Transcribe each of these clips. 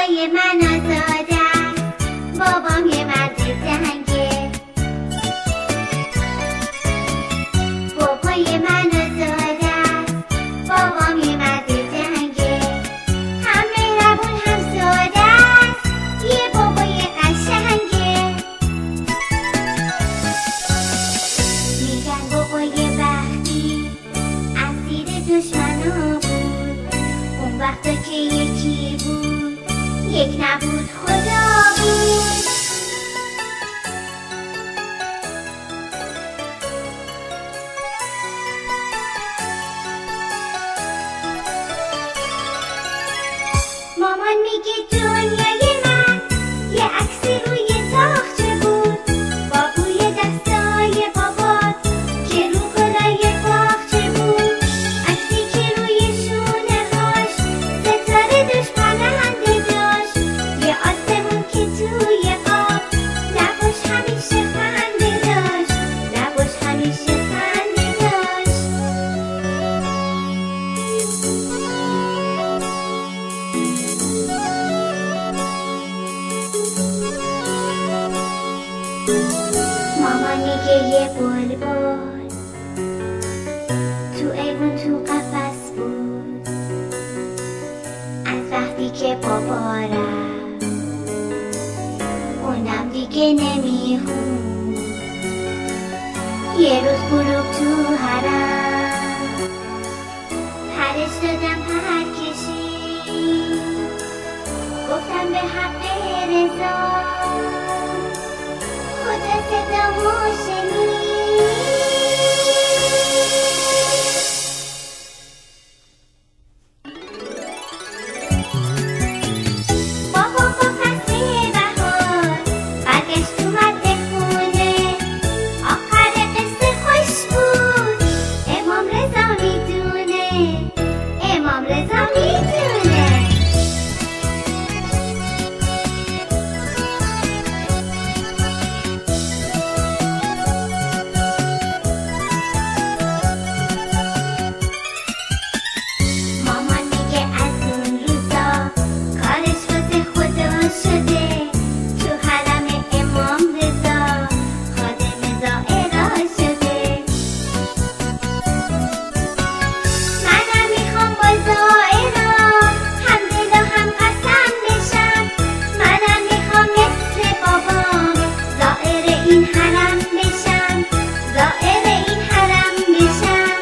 بابای من آزاده است، بابام یه مرد جنگه. بابای من آزاده است، بابام یه مرد جنگه. هم مهربون هم ساده است، یه بابای قشنگه. میگن بابای بختی اسیر دشمنا بود، اون وقتا که یکی بود یک نبود خدا بود. مامان میگه دنیای من یه عکس روی تاخچه بود، با بوی دستای بابات که رو گلای باغچه بود. عکسی که روی شونه هاش ستاره دوش پرنده داشت، یه آسمون که توی آب لباش همیشه خنده داشت، لباش همیشه خنده داشت. مامان میگه یه بلبل تو ایوون تو قفس بود، از وقتی که بابا رفت اونم دیگه نمیخون. یه روز غروب تو حرم پرش دادم پر کشید، گفتم به حق رضا خدا صدامو شنید. بابا با فصل بهار برگشت اومد به خونه، آخر قصه خوش بود، امام رضا میدونه، امام رضا میدونه. مامان میگه از اون روزا کارش واسه خدا شده، تو حرم امام رضا خادم زائرا شده. منم میخوام با زائرا هم دل و هم قسم بشم، منم میخوام مثل بابام زائر این حرم بشم، زائر این حرم بشم.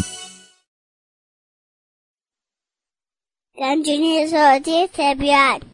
گنجینه زادی طبیعت